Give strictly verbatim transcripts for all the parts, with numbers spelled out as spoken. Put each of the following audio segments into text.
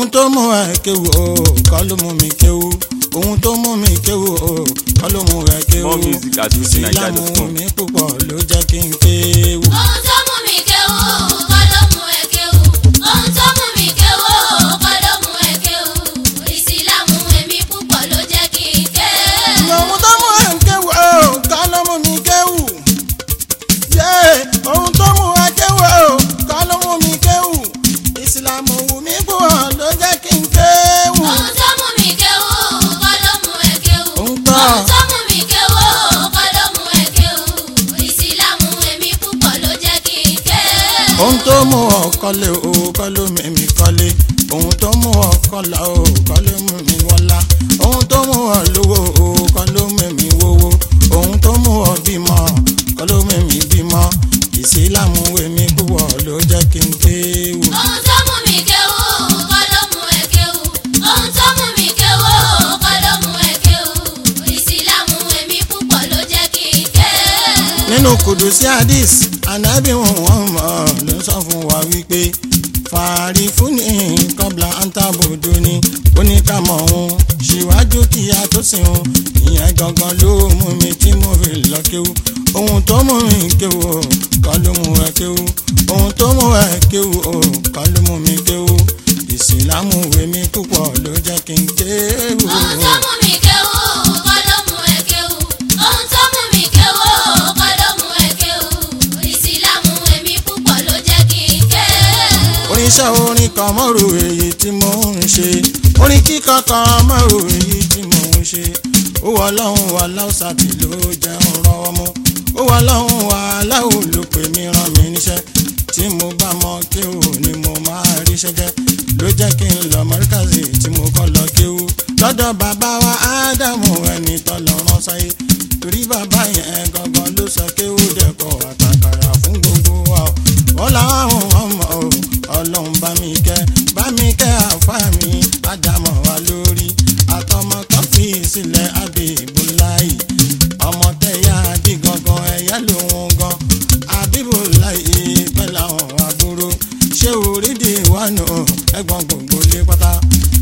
tó mú ẹ kéwú o kọ́ ló mú mi kéwú ohun tó mú mi kéwú o kọ́ ló mú ẹ kéwú ìsìlámù mi púpọ̀ ló jẹ́ kí n kéwú. ohun tó mú mi kéwú kọ́ ló mú ẹ kéwú ohun tó mú mi kéwú kọ́ ló mú ẹ kéwú ìsìlámù mi púpọ̀ ló jẹ́ kí n kéwú. ohun tó mú ẹ kéwú o kọ́ ló mú mi kéwú ohun tó mú ẹ kéwú o kọ́ ló mú mi kéwú ìsìlámù mi púpọ̀ ló jẹ́ kí n kéwú. ohun tó mú mi kéwú kọ́ ló mú ẹ kéwú ohun tó mú mi kéwú kọ́ ló mú ẹ kéwú ìsìlámù mi púpọ̀ ló jẹ́ kí n kéwú. ohun tó mú ọ kọ́lé o kọ́ ló mẹ́mí kọ́lé ohun tó mú ọ kọ́lá o kọ́ ló mú mi wọ́lá ohun tó mú ọ lówó o kọ́ ló mẹ́mí wówó ohun tó mú ọ bímọ kọ́ ló mẹ́mí bímọ ìsìlámù èmi púpọ̀ ló jẹ́ kí n kéwú. ohun tó mú mi kéwú kọ́ ló mú ẹ kéwú ohun tó mú mi kéwú kọ́ ló mú ẹ kéwú ìsìlámù èmi púpọ̀ ló jẹ́ kí n kéwú. nínú kùdùsí hadith ànábì wọn mọ ló sọ fún wa wípé fàárí fún ní kọ́bla antabodo ni oníkàmọ̀ òun ṣíwájú kí a tó sìn òun ìyẹn gangan ló mú mi tí mo fi lọ kéwú ohun tó mú mi kéwú o kọ́ ló mú ẹ kéwú ohun tó mú ẹ kéwú o kọ́ ló mú mi kéwú ìsìlámù èmi púpọ̀ ló jẹ́ kí n kéwú. ohun tó mú mi kéwú kọ́ ló mú ẹ kéwú ohun tó mú mi kéwú kọ́ ló mú ẹ kéwú ìsìlámù èmi púpọ̀ ló jẹ́ kí n kéwú. oníṣẹ́ orin kan mọ́rò èyí tí mò ń ṣe orin kíkọ kan mọ́rò èyí tí mò ń ṣe ó wọ ọlọ́run wa láwùsàtì ló jẹun rọwọ́ mú ó wọ ọlọ́run wa aláwò ló pè mí rán mi níṣẹ́ tí mo bá mọ kéwù ni mo máa ríṣẹ́ jẹ́ ló jẹ́ kí n lọ mọ́ríkàsì tí mo kọ́ lọ kéwù lọ́dọ̀ bàbá wa ádámù ẹni tọ́lọ́ rán sáyé torí bàbá yẹn gangan ló sọ kéwù dẹ̀kọ̀ àtàkàrà fún gbogbo wa wọ́n làwọn ọmọ ọlọ́run bá mi kẹ́ bá mi kẹ́ àfá mi ádámù wa lórí àtọmọ kan fi sílẹ̀ Abíbúláì ọmọ tẹ̀yà bí gangan ẹ̀yà lòun gan Abíbúláì pẹ̀lú àwọn àbúrò ṣé orídìí wà nù ẹ̀gbọ́n gbogbo lé pátá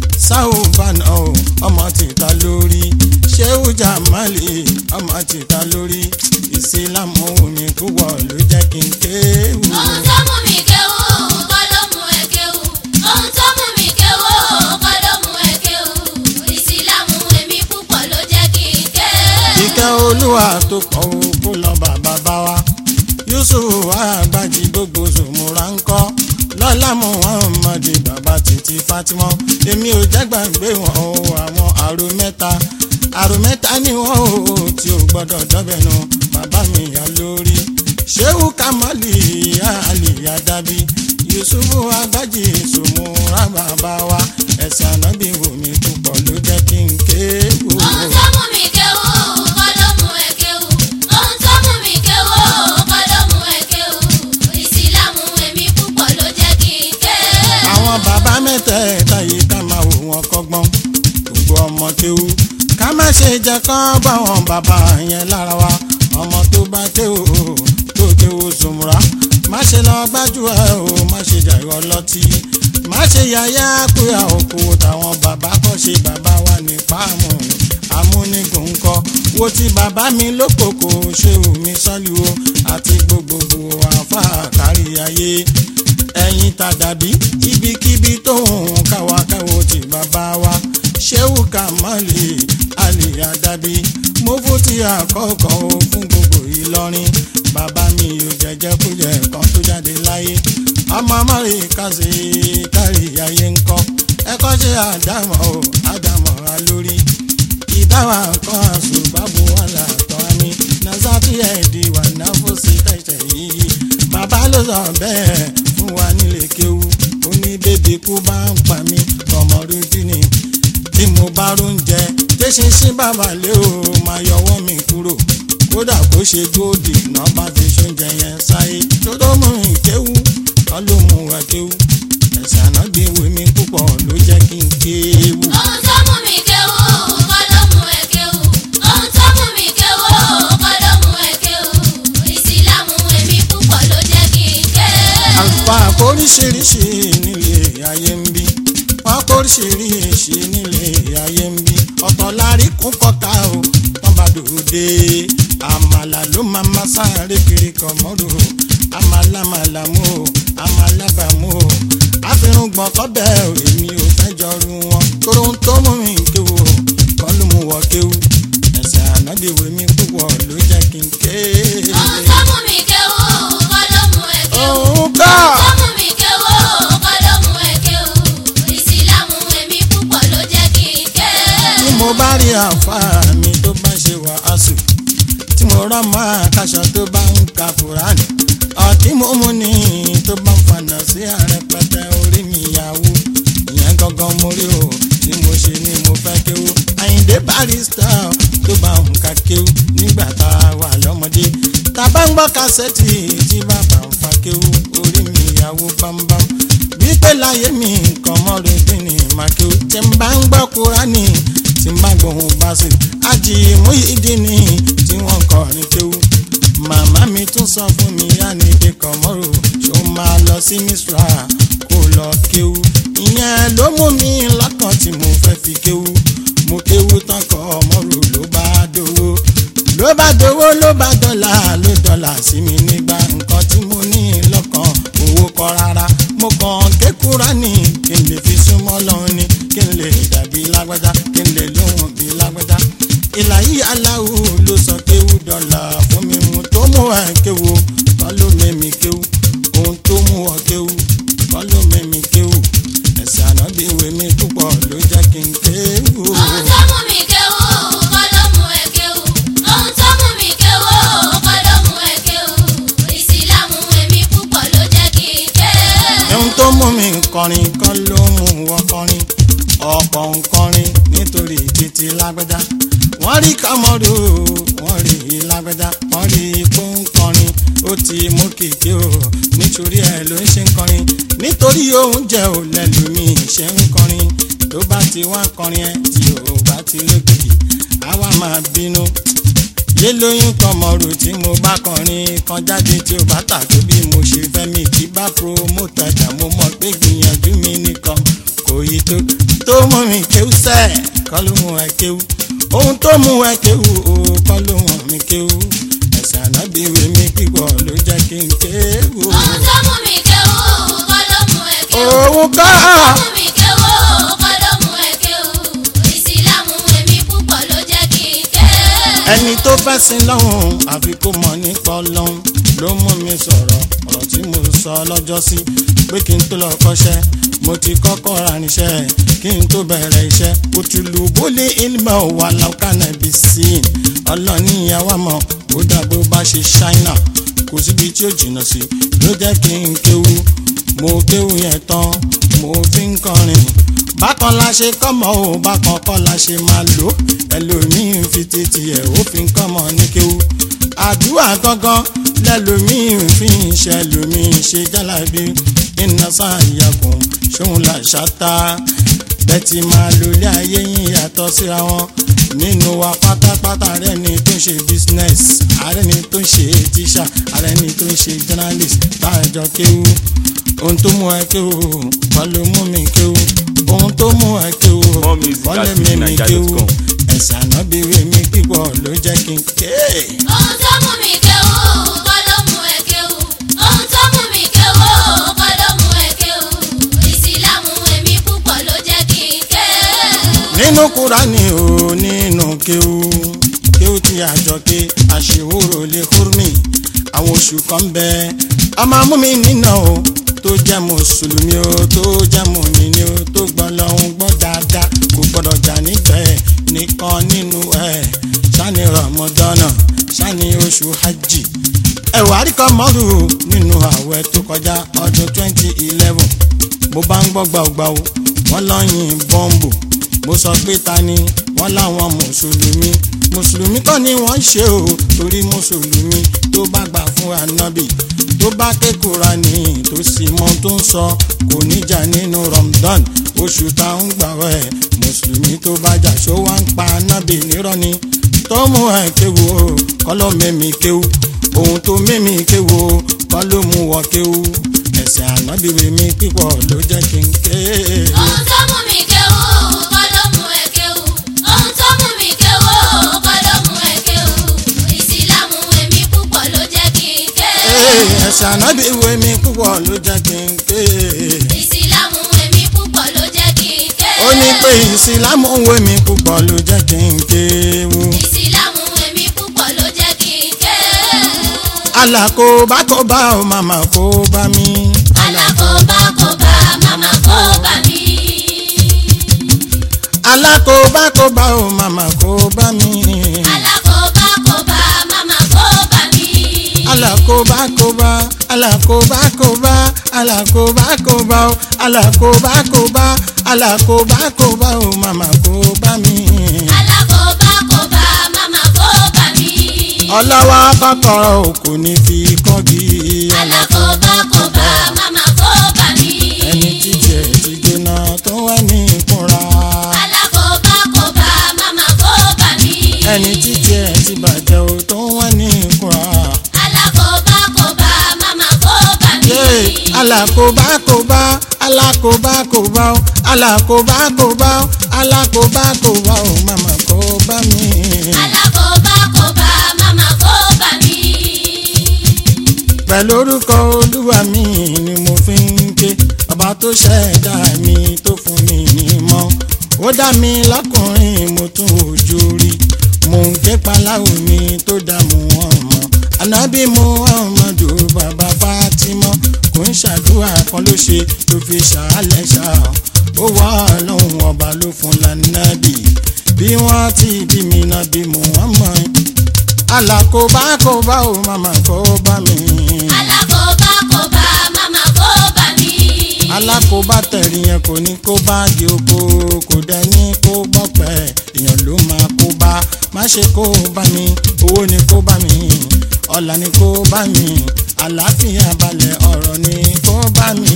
sáwùbánà ọmọ tìta lórí ṣéwù Jàmálì ọmọ tìta lórí ìsìlámù mi púpọ̀ ló jẹ́ kí n kéwù. ohun tó mú mi kéwú kọ́ ló mú ẹ kéwú ohun tó mú mi kéwú kọ́ ló mú ẹ kéwú ìsìlámù èmi púpọ̀ ló jẹ́ kí n kéwú. ìkẹ́ olúwa tó pọ̀ ó kó lọ bàbá bá wa Yusuf Àgbàjì gbogbo zòmùrà ń kọ́ lọ́lá Muhammad bàbá títí Fatima èmi ò jẹ́ gbàgbé wọn o àwọn àrò mẹ́ta àrò mẹ́ta ni wọ́n o tí ò gbọ́dọ̀ dọ́bẹ̀nu bàbá mi yà lórí Ṣéhù Kamali Ali Adabi Yusuf Àgbàjì zòmùrà bàbá wa ẹ̀sìn ànábì wò mí púpọ̀ ló jẹ́ kí n kéwù. ohun tó mú mi kéwú kọ́ ló mú ẹ kéwú ohun tó mú mi kéwú kọ́ ló mú ẹ kéwú ìsìlámù èmi púpọ̀ ló jẹ́ kí n kéwú. àwọn bàbá mẹ́tẹ̀ẹ̀ta yìí ká máa wò wọn kọ́gbọ́n gbogbo ọmọ kéwú ká má ṣe jẹ́ kán bá wọn bàbá yẹn lára wa ọmọ tó bá kéwú tó kéwú zòmùrà má ṣe lọ gbájú ẹ o má ṣe jàyọ ọlọ́tí má ṣe yáyá pé àòkù táwọn bàbá kọ́ ṣe bàbá wa ní fáàmù amúnigùn ńkọ wo ti bàbá mi lókòkò Ṣéhù mi Sọ́líù àti gbogbogbò àfà kárí ayé ẹ̀yin ta dàbí ibikíbi tó hùn káwa káwo ti bàbá wa Ṣéhù Kamali Ali Adabi mo fún ti àkọ́kọ́ o fún gbogbo Ìlọrin bàbá mi ò jẹjẹ kújẹ kan tó jáde láyé ọmọ mọ́rin kásì kárí ayé ńkọ́ ẹ̀kọ́ ṣe àdámọ̀ o àdámọ̀ wa lórí ìdáwà kan àṣùbábù wà látọ̀ ní nazati ẹ̀dì wà náà fún sí tẹ̀sẹ̀ yìí bàbá ló sọ bẹ́ẹ̀ fún wa nílé kéwú ó ní bébí kú bá ń pa mí ọmọdúndín ni tí mo bá róúnjẹ tẹ́sán sí bàbá lé o máa yọwọ́ mi kúrò kódà kó ṣe góòdì náà bá fi ṣoúnjẹ yẹn sáyé tó tó mú ìkéwú kọ́ ló mú wa kéwú ẹ̀sìn ànábì wò mí púpọ̀ ló jẹ́ kí n kéwú. ohun tó mú mi kéwú kọ́ ló mú ẹ kéwú ohun tó mú mi kéwú kọ́ ló mú ẹ kéwú ìsìlámù èmi púpọ̀ ló jẹ́ kí n kéwú. àlùfáà kóríṣiríṣi nílé ayé ń bí wọn kó oríṣiríṣi nílé ayé ń bí ọ̀tọ̀ lárí kún kọ́ka o wọ́n bá dòde àmàlà ló máa ma sáré kiri kan mọ́rò àmàlà màlà mú o àmàlà bà mú o àfihàn gbọ̀n kọ́ bẹ́ẹ̀ o èmi ò fẹ́ jọrú wọn tóró ń tó mú mi kéwò kọ́ ló mú wọ kéwù ẹ̀sẹ̀ ànábìwé mi púpọ̀ ló jẹ́ kí n ké. ohun tó mú mi kéwò kọ́ ló mú ẹ kéwù. òun kọ́. ohun tó mú mi kéwò kọ́ ló mú ẹ kéwù. ìsìlámù èmi púpọ̀ ló jẹ́ kí n ké. tí mo bá rí àǹfààní mi tó bá ṣe wàásù tí mo rán máa kaṣọ tó bá ń ka Kùránì ọtí mo mú ní tó bá ń fànà sí àrẹpẹtẹ orí mi ìyàwó ìyẹn gangan mo rí o tí mo ṣe ni mo fẹ́ kéwú Àyìndé Barrister tó bá ń ka kéwú nígbà tá a wà lọ́mọdé tá a bá ń gbọ́ kásẹ́tì tí bàbá ń fa kéwú orí mi ìyàwó bámbám wípé láyé mi nǹkan mọ́rọ̀ bí ni màá kéwú tí n bá ń gbọ́ Kùránì tí n bá gbóhùn bá sí Àjì Muyideen tí wọ́n kọrin kéwú màmá mi tún sọ fún mi yá ní kíkọ mọ́rò ṣó máa lọ sí Misra kó lọ kéwú ìyẹn ló mú mi lọ́kàn tí mo fẹ́ fi kéwú mo kéwú tán kọ mọ́rò ló bá dowó ló bá dowó ló bá dọ́là ló dọ́là sí mi nígbà nǹkan tí mo ní lọ́kàn owó kọ́ rárá mo kàn ké Kùránì kí n lè fi súnmọ́ lọ́hùn ni kí n lè dàbí lágbájá kí n lè lóhùn bí lágbájá ìlàyé aláwo ló sọ kéwú dọ́là fún mi mu tó mú ẹ kéwú kọ́ ló mẹ́mi kéwú ohun tó mú ọ kéwú kọ́ ló mẹ́mi kéwú ẹ̀sìn ànábìwé mi púpọ̀ ló jẹ́ kí n kéwú. ohun tó mú mi kéwò kọ́ ló mú ẹ kéwù. ohun tó mú mi kéwò kọ́ ló mú ẹ kéwù. ìsìlámù èmi púpọ̀ ló jẹ́ kí n ké. ohun tó mú mi kọrin kọ́ ló mú wọ́n kọrin ọ̀pọ̀ nkọrin nítorí títí lágbájá wọ́n rí Kámọ́rù wọ́n rí lágbájá wọ́n rí ipò nkọrin ó ti mú kìkì o nítorí ẹ̀ ló ń ṣe ń kọrin nítorí oúnjẹ ò lẹ́lòmí ṣe ń kọrin tó bá ti wá kọrin ẹ tí ò bá ti lókìkì àwa máa bínú yé lóyún Kámọ́rù tí mo bá kọrin kan jáde tí ò bá tà tó bí mo ṣe fẹ́ mi kí bá promote ẹ̀dá mo mọ̀ pé gbìyànjú mi nìkan kò yí tó tó mú mi kéwú sẹ́ẹ̀ kọ́ ló mú ẹ kéwú ohun tó mú ẹ kéwú o kọ́ ló wọ̀n mi kéwú ẹ̀sìn ànábìwé mi pípọ̀ ló jẹ́ kí n kéwú. ohun tó mú mi kéwò kọ́ ló mú ẹ kéwù. òun kọ́. ohun tó mú mi kéwò kọ́ ló mú ẹ kéwù. ìsìlámù èmi púpọ̀ ló jẹ́ kí n ké. ẹni tó fẹ́ sin lọ́hùn àfi kó mọ̀ nípa Ọlọ́hun ló mú mi sọ̀rọ̀ ọ̀rọ̀ tí mo sọ lọ́jọ́ sí pé kí n tó lọ kọ́ṣẹ́ mo ti kọ́kọ́ ra níṣẹ́ kí n tó bẹ̀rẹ̀ iṣẹ́ òtúlù bólé ilmọ̀ wà lákànnà bí sí ọlọ́ọ̀ni ìyàwó mọ̀ ó dàbó bá ṣe ṣáínà kò síbi tí ó jìnnà sí ló jẹ́ kí n kéwú mo kéwú yẹn tán mo fi ń kọrin bákan la ṣe kọ́mọ ò bákan kọ́ la ṣe máa lò ẹlòmíín fi títí ẹ̀ ó fi ń kọ́mọ ní kéwú àdúrà gangan lẹ́lòmíín fi ń ṣe ẹlòmíín ṣe jálàbí iná sáàyàkùn ṣóun là ṣáta bẹ́ẹ̀ ti máa lólé ayé yín yàtọ̀ síra wọn nínú wa pátápátá ààrẹ ni tó ń ṣe business ààrẹ ni tó ń ṣe tíṣà ààrẹ ni tó ń ṣe journalist táàjọ kéwú ohun tó mú ẹ kéwú kọ́ ló mú mi kéwú ohun tó mú ẹ kéwú kọ́ ló mú mi kéwú ẹ̀sìn ànábìwé mi pípọ̀ ló jẹ́ kí n ké. ohun tó mú mi kéwò kọ́ ló mú ẹ kéwù. ohun tó mú mi kéwò kọ́ ló mú ẹ kéwù. ìsìlámù èmi púpọ̀ ló jẹ́ kí n ké. nínú Kúránì o nínú kéwú kéwú tí àjọké àṣewúrò lè kúrúmì àwọn oṣù kan bẹ ọmọ amúmi nínà o tó jẹ́ mùsùlùmí o tó jẹ́ mùmíní o tó gbọ́ lọ́hún gbọ́ dáadáa kò gbọ́dọ̀ jà nígbẹ́ nìkan nínú ẹ̀ ṣáni Ramadan ṣáni oṣù hajj ẹ̀wà rí Kámọ́rù nínú àwẹ̀ tó kọjá ọdún twenty eleven mo bá ń gbọ́ gbàgbàù wọ́n lọ́yìn bọ́ǹbù mo sọ pé ta ni wọ́n láwọn mùsùlùmí mùsùlùmí kọ́ ni wọ́n ṣe o torí mùsùlùmí tó bá gbà fún ànábì tó bá ké Kùránì tó sì mọ tó ń sọ kò níjà nínú Ramadan oṣù tá ń gbààwẹ̀ mùsùlùmí tó bá jà ṣó wá ń pa ànábì nírọ́ ni tó mú ẹ kéwu o kọ́ ló mẹ́mi kéwu ohun tó mẹ́mi kéwu o kọ́ ló mú wọ kéwu ẹ̀sìn ànábìwé mi pípọ̀ ló jẹ́ kí n ké. ohun tó mú mi ké. àṣànábì ìwé mi púpọ̀ ló jẹ́ kí n ké. ìsìlámù èmi púpọ̀ ló jẹ́ kí n ké. ó ní pé ìsìlámù ìwé mi púpọ̀ ló jẹ́ kí n ké. ìsìlámù èmi púpọ̀ ló jẹ́ kí n ké. alákòóbá kò bá o màmá kó bá mi. alákòóbá kò bá màmá kó bá mi. alákòóbá kò bá o màmá kó bá mi. alákòóbá kò bá màmá kó bá mi. alákòóbá kò bá alákòóbá kò bá alákòóbá kò bá o alákòóbá kò bá alákòóbá kò bá o màmá kó bá mi. alákòóbá kò bá màmá kó bá mi. ọlọ́wọ́ kọ́kọ́rọ́ òkú ní fi kọ́gi. alákòóbá kò bá màmá kó bá mi. ẹni títí ẹ̀ ti jóná tó wà ní ìkúnra. alákòóbá kò bá màmá kó bá mi. ẹni títí ẹ̀ ti bàjẹ́ o tó wà ní ìkúnra. alákòóbá kò bá màmá kó bá mi. yé alákòóbá kò bá alákòóbá kò bá o alákòóbá kò bá o alákòóbá kò bá o màmá kó bá mi. alákòóbá kò bá màmá kó bá mi. pẹ̀lú orúkọ olúwa mi ni mo fi ń ké bàbá tó ṣẹ̀dá mi tó fún mi ní mọ́ ó dá mi lọ́kùnrin mo tún ojú rí mò ń ké paláwo mi tó dààmú ọmọ ànábì Muhammadu bàbá Fátímọ̀ kò ń ṣàdúrà kan ló ṣe tó fi ṣàálẹ̀ ṣá ó wà lóhùn ọba ló fún lánàbì bí wọ́n ti bí mi náà bí Muhammad alákòóbá kò bá o màmá kó bá mi. alákòóbá kò bá màmá kó bá mi. alákòóbá tẹ̀rí yẹn kò ní kó bá di oko kò dẹ̀ ní kó bọ́pẹ́ èèyàn ló máa kó bá má ṣe kó bá mi owó ni kó bá mi ọlá ni kó bá mi àlàáfíà balẹ̀ ọ̀rọ̀ ni kó bá mi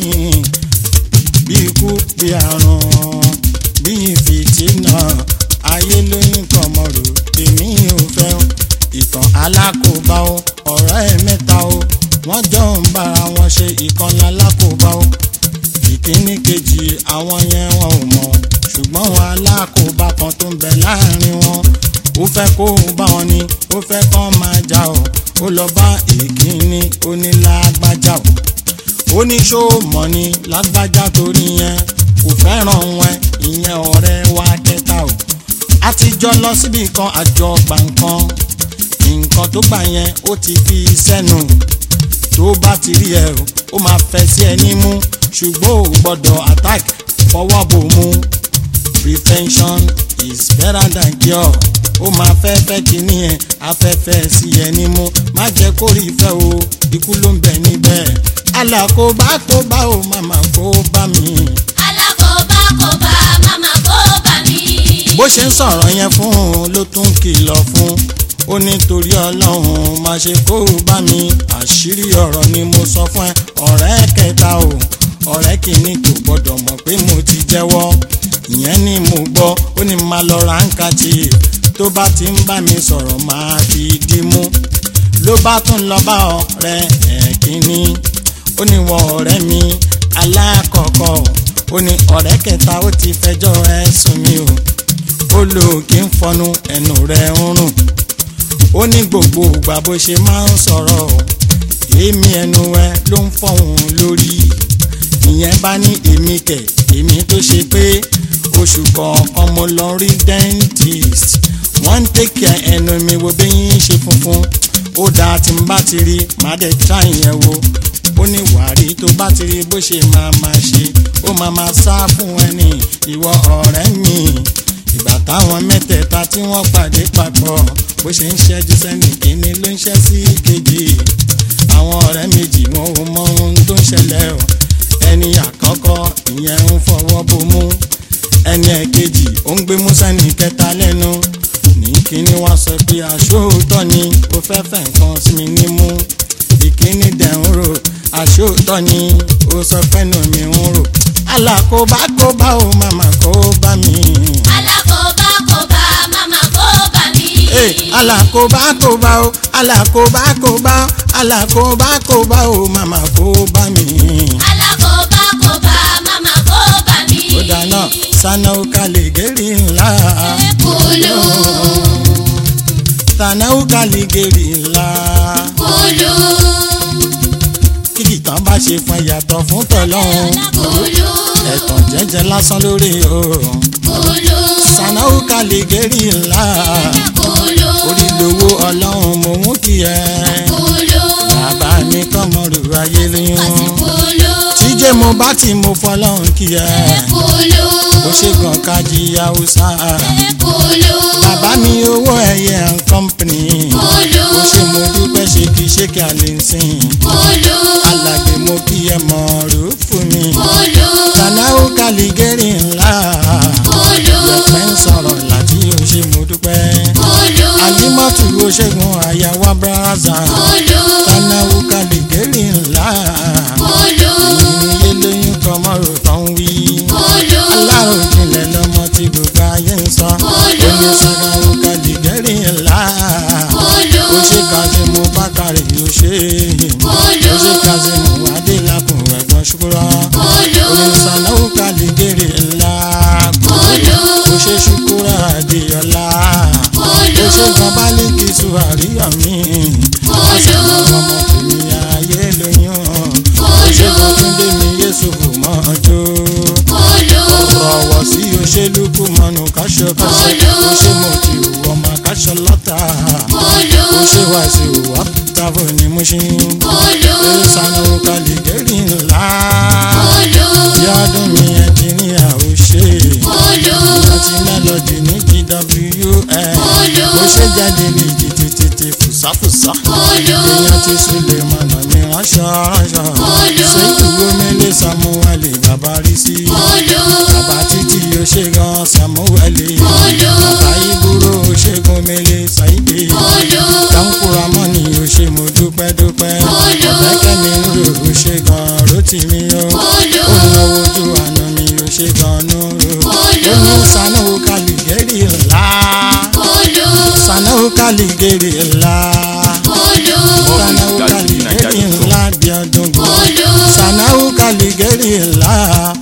bí ikú bí àrùn bí fìtínà ayé lóyún kọmọrò èmi ò fẹ́ ìtàn alákòóbá o ọ̀rẹ́ ẹ̀ mẹ́ta o wọ́n jọ ń bára wọn ṣe ìkànnì alákòóbá o ìkíní kejì àwọn yẹn wọn ò mọ̀ ṣùgbọ́n wọn alákòóbá kan tó ń bẹ láàrin wọn ó fẹ́ kó bá wọn ni ó fẹ́ kán máa jà o ó lọ bá ìkíní onílágbájá o ó ní ṣó mọ̀ ni lágbájá torí yẹn kò fẹ́ràn wọn ìyẹn ọ̀rẹ́ wa kẹta o àtijọ́ lọ síbi kan àjọ gbà nǹkan nǹkan tó gbà yẹn ó ti fi sẹ́nu tó bá ti rí ẹ o ó máa fẹ́ sí ẹ nímú ṣùgbọ́n ò gbọ́dọ̀ attack fọwọ́ bò mú prevention is better than cure ó máa fẹ́ fẹ́ kíní ẹ afẹ́fẹ́ sí ẹ nímú má jẹ́ kó rí ìfẹ́ o ikú ló ń bẹ níbẹ̀ alákòóbá kó bá o màmá kó bá mi. alákòóbá kò bá màmá kó bá mi. bó ṣe ń sọ̀rọ̀ yẹn fún un ló tún kìlọ̀ fún ó nítorí ọlọ́run má ṣe kó bá mi àṣírí ọ̀rọ̀ ni mo sọ fún ẹ ọ̀rẹ́ kẹta o ọ̀rẹ́ kìíní kò gbọ́dọ̀ mọ̀ pé mo ti jẹ́wọ́ ìyẹn ni mo gbọ́ ó ní máa lọ ra ńkàtì tó bá ti ń bá mi sọ̀rọ̀ máa fi dìímú ló bá tún lọ bá ọ̀rẹ́ ẹ̀ kìíní ó ní wọ ọ̀rẹ́ mi alákọ̀ọ́kọ́ ó ní ọ̀rẹ́ kẹta ó ti fẹjọ́ ẹ sùn mí o ó lò kí n fọnu ẹnu rẹ̀ ń rùn ó ní gbogbo ìgbà bó ṣe máa ń sọ̀rọ̀ èémí ẹnu ẹ ló ń fọ̀hún lórí ìyẹn bá ní èmi kẹ̀ èmi tó ṣe pé oṣù kọ̀ọ̀kan mo lọ rí dentist wọ́n ń tẹ̀kẹ̀ ẹnu mi wo bẹ́yìn ṣe funfun ó dáa tí n bá ti rí má dẹ̀ tra ìyẹn wo ó ní wàrí tó bá ti rí bó ṣe máa máa ṣe ó máa máa sá fún ẹni ìwọ ọ̀rẹ́ mi ìgbà táwọn mẹ́tẹ̀ẹ̀ta tí wọ́n pàdé papọ̀ bó ṣe ń ṣẹ́jú sẹ́ni kìíní ló ń ṣẹ́ sí kejì àwọn ọ̀rẹ́ méjì wọn ò mọ ohun tó ń ṣẹlẹ̀ o ẹni àkọ́kọ́ ìyẹn ń fọwọ́ bomú ẹni ẹ̀kejì ó ń gbé músẹ́ni kẹta lẹ́nu ní kíní wá sọ pé aṣóòótọ́ ni ó fẹ́ fẹ́ nǹkan sí mi nímú ìkíní dẹ̀ ń rò aṣóòótọ́ ni ó sọ fẹ́nu mi ń rò alákòóbá kó bá o màmá kó bá mi. alákòóbá kò bá màmá kó bá mi. alákòóbá kó bá o alákòóbá kó bá o alákòóbá kó bá o màmá kó bá mi. alákòóbá kò bá màmá kó bá mi. ó dáná sanáwó kalẹ̀ gẹ́rì ńlá. kúlù. sanáwó kalẹ̀ gẹ́rì ńlá. kúlù. ṣe fún yàtọ̀ fún tọ̀lọ́hún. Kúlú. ẹ̀tàn jẹ́jẹ́ lásán lórí o. Kúlú. Sànáwó Kàlígérì ńlá. Kúlú. orí lówó ọlọ́run mò ń kí ẹ. Kúlú. bàbá mi kọ́mọrù ayé lóyún. Kúlú. tíjẹ́ mo bá tí mo fọlọ́run kí ẹ. Kúlú. ó ṣe gan kájí haúsá. Kúlú. bàbá mi owó ẹyẹ and company. Kúlú. ó ṣe mo dúpẹ́ ṣe kí ṣe kí a lè sìn. Kúlú. alàgbé mo kí ẹ mọ̀ ọ̀rọ̀ fún mi. Kúlú. Sànáwó Kàlígérì ńlá. Kúlú. ẹ̀pẹ́ ń sọ̀rọ̀ láti ó ṣe mo dúpẹ́. Kúlú. àlímọ́tù ó ṣẹ́gun àyàwó brazza. Kúlú. Sànáwó Kàlígérì ńlá. Kúlú. ìyẹn lóyún kọmọrò tó ń wí. Kúlú. aláròjinlẹ̀ lọ́mọ tí gbogbo ayé ń sọ. Kúlú. ó ní Sànáwó Kàlígérì ńlá. Kúlú. ó ṣe Kazeem Bákàrè ó ṣe. Kúlú. ó ṣe Kazeem Adélakùn ẹ̀gbọ́n ṣùkúrọ̀. Kúlú. ó ní Sànáwó Kàlígérì ńlá. Kúlú. ó ṣe ṣùkúrọ̀ Adéọlá. ó Kúlú. ṣe Babalíkì Sùwàríyọ̀mí. Kúlú. ọmọ tèmi ayé lóyún. ó ṣe Kúlú. Bọ́túndé mi Yéṣùfù mọ́jọ́. Kúlú. rọ̀wọ̀ sí òṣèlú kú mọ́nù káṣọ káṣọ. Kúlú. ó ṣe mọ̀ tí òwò ọmọ káṣọ lọ́tà. Kúlú. ó ṣe wá sí òwò tábọ̀ ní Mùṣín. Kúlú. ó Sànáwó Kàlígérì ńlá. Kúlú. yọdún mi ẹnjìníà ó ṣe. Kúlú. láti mélòdì ní G W N. Kúlú. ó ṣe jáde ní tètè fùsáfùsá. Kúlú. èèyàn ti súlẹ̀ mọ̀nà mi ránṣọ ránṣọ. Kúlú. ṣé ìwé mélé Samuel bàbá rí sí. Kúlú. bàbá títí ó ṣe gan Samuel. Kúlú. bàbá ìbúrò ó ṣe gan mélé Saidi. Kúlú. kankura mọ́ni ó ṣe mo dúpẹ́ dúpẹ́. Kúlú. ọ̀bẹ́kẹ́mi ń rò ó ṣe gan Rótìmí o. Kúlú. ó náwó ojú àná mi ó ṣe gan Núrò. Kúlú. ó ní Sànáwó Kàlígérì ńlá. Kúlú. Sànáwó Kàlígérì ńlá. Kúlú. Sànáwó Kàlígérì ńlá bí ọdún gbò. Kúlú. Sànáwó Kàlígérì ńlá.